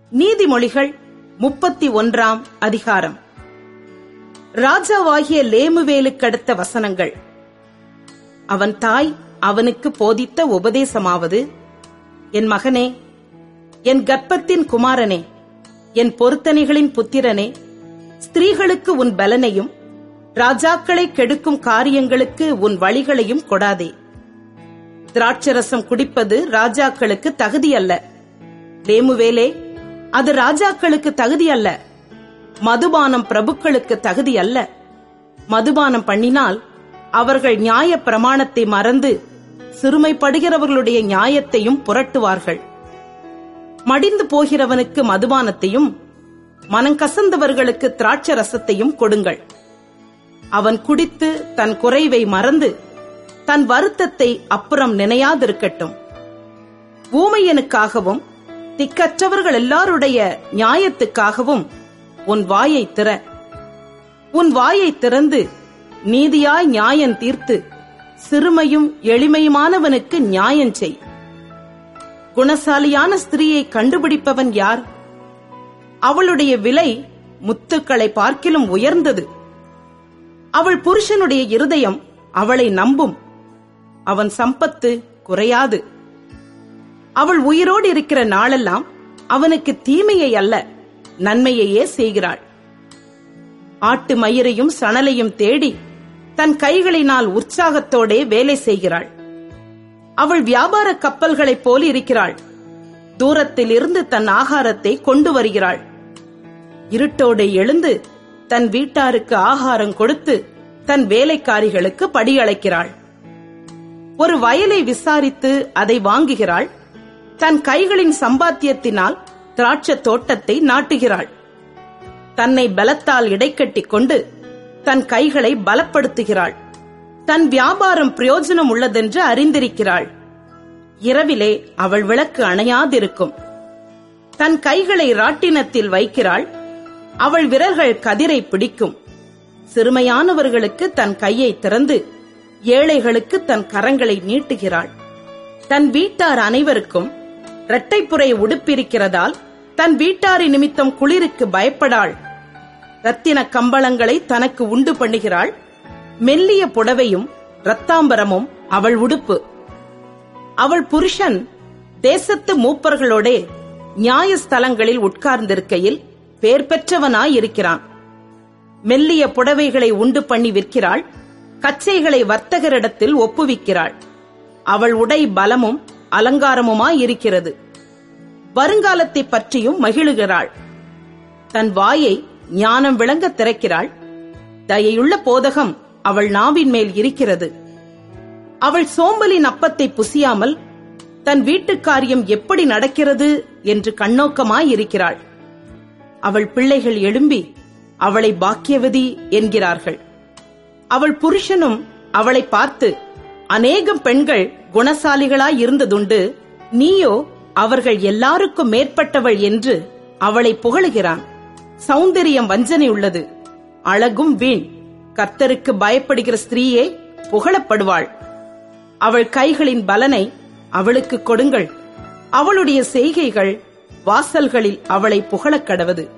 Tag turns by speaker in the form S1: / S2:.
S1: நீதிமொழிகள் 31 அதிகாரம். ராஜாவாகிய லேமுவேலுக்கடுத்த வசனங்கள். அவன் தாய் அவனுக்கு போதித்த உபதேசமாவது, என் மகனே, என் கர்ப்பத்தின் குமாரனே, என் பொருத்தனைகளின் புத்திரனே, ஸ்திரீகளுக்கு உன் பலனையும் ராஜாக்களை கெடுக்கும் காரியங்களுக்கு உன் வழிகளையும் கொடாதே. திராட்சரசம் குடிப்பது ராஜாக்களுக்கு தகுதியல்ல. லேமுவேலே, அது ராஜாக்களுக்கு தகுதியல்ல. மதுபானம் பிரபுக்களுக்கு தகுதியல்ல. மதுபானம் பண்ணினால் அவர்கள் நியாய பிரமாணத்தை மறந்து சிறுமைப்படுகிறவர்களுடைய நியாயத்தையும் புரட்டுவார்கள். மடிந்து போகிறவனுக்கு மதுபானத்தையும் மனங்கசந்தவர்களுக்கு திராட்சரசத்தையும் கொடுங்கள். அவன் குடித்து தன் குறைவை மறந்து தன் வருத்தத்தை அப்புறம் நினையாதிருக்கட்டும். ஊமையனுக்காகவும் திக்கற்றவர்கள் எல்லாருடைய நியாயத்துக்காகவும் உன் வாயை திற. உன் வாயை திறந்து நீதியாய் நியாயம் தீர்த்து சிறுமையும் எளிமையுமானவனுக்கு நியாயம் செய். குணசாலியான ஸ்திரீயை கண்டுபிடிப்பவன் யார்? அவளுடைய விலை முத்துக்களை பார்க்கிலும் உயர்ந்தது. அவள் புருஷனுடைய இருதயம் அவளை நம்பும். அவன் சம்பத்து குறையாது. அவள் உயிரோடு இருக்கிற நாளெல்லாம் அவனுக்கு தீமையை அல்ல, நன்மையையே செய்கிறாள். ஆட்டு மயிரையும் சணலையும் தேடி தன் கைகளினால் உற்சாகத்தோடே வேலை செய்கிறாள். அவள் வியாபார கப்பல்களைப் போல் இருக்கிறாள். தூரத்தில் இருந்து தன் ஆகாரத்தை கொண்டு வருகிறாள். இருட்டோடு எழுந்து தன் வீட்டாருக்கு ஆகாரம் கொடுத்து தன் வேலைக்காரிகளுக்கு படியழைக்கிறாள். ஒரு வயலை விசாரித்து அதை வாங்குகிறாள். தன் கைகளின் சம்பாத்தியத்தினால் திராட்சை தோட்டத்தை நாட்டுகிறாள். தன்னை பலத்தால் இடைக்கட்டிக் கொண்டு தன் கைகளை பலப்படுத்துகிறாள். தன் வியாபாரம் பிரயோஜனம் உள்ளதென்று அறிந்திருக்கிறாள். இரவிலே அவள் விளக்கு அணையாதிருக்கும். தன் கைகளை ராட்டினத்தில் வைக்கிறாள். அவள் விரல்கள் கதிரை பிடிக்கும். சிறுமையானவர்களுக்கு தன் கையை திறந்து ஏழைகளுக்கு தன் கரங்களை நீட்டுகிறாள். தன் வீட்டார் அனைவருக்கும் இரட்டைப்புரை உடுப்பிருக்கிறதால் தன் வீட்டாரி நிமித்தம் குளிருக்கு பயப்படாள். ரத்தின கம்பளங்களை தனக்கு உண்டு பண்ணுகிறாள். மெல்லிய புடவையும் இரத்தாம்பரமும் அவள் உடுப்பு. அவள் புருஷன் தேசத்து மூப்பர்களோடே நியாயஸ்தலங்களில் உட்கார்ந்திருக்கையில் பேர் பெற்றவனாயிருக்கிறான். மெல்லிய புடவைகளை உண்டு பண்ணி விற்கிறாள். கச்சைகளை வர்த்தகரிடத்தில் ஒப்புவிக்கிறாள். அவள் உடை பலமும் அலங்காரமுமாயிருக்கிறது. வருங்காலத்தை பற்றியும் மகிழுகிறாள். தன் வாயை ஞானம் விளங்க திறக்கிறாள். தயையுள்ள போதகம் அவள் நாவின் மேல் இருக்கிறது. அவள் சோம்பலின் அப்பத்தை புசியாமல் தன் வீட்டுக்காரியம் எப்படி நடக்கிறது என்று கண்ணோக்கமாயிருக்கிறாள். அவள் பிள்ளைகள் எழும்பி அவளை பாக்கியவதி என்கிறார்கள். அவள் புருஷனும் அவளை பார்த்து, அநேகம் பெண்கள் குணசாலிகளாயிருந்ததுண்டு, நீயோ அவர்கள் எல்லாருக்கும் மேற்பட்டவள் என்று அவளை புகழுகிறான். சௌந்தரியம் வஞ்சனை உள்ளது, அழகும் வீண். கர்த்தருக்கு பயப்படுகிற ஸ்திரீயே புகழப்படுவாள். அவள் கைகளின் பலனை அவளுக்கு கொடுங்கள். அவளுடைய செய்கைகள் வாசல்களில் அவளை புகழக் கடவது.